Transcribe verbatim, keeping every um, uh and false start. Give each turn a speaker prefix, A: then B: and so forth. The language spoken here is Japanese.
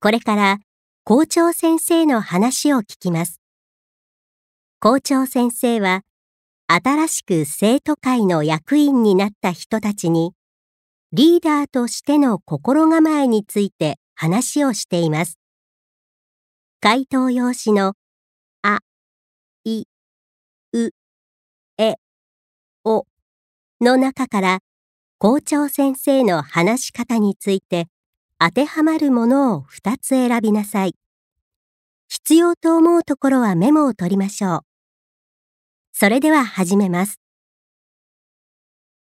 A: これから校長先生の話を聞きます。校長先生は、新しく生徒会の役員になった人たちに、リーダーとしての心構えについて話をしています。回答用紙のあ、い、う、え、おの中から校長先生の話し方について当てはまるものをふたつ選びなさい。必要と思うところはメモを取りましょう。それでは始めます。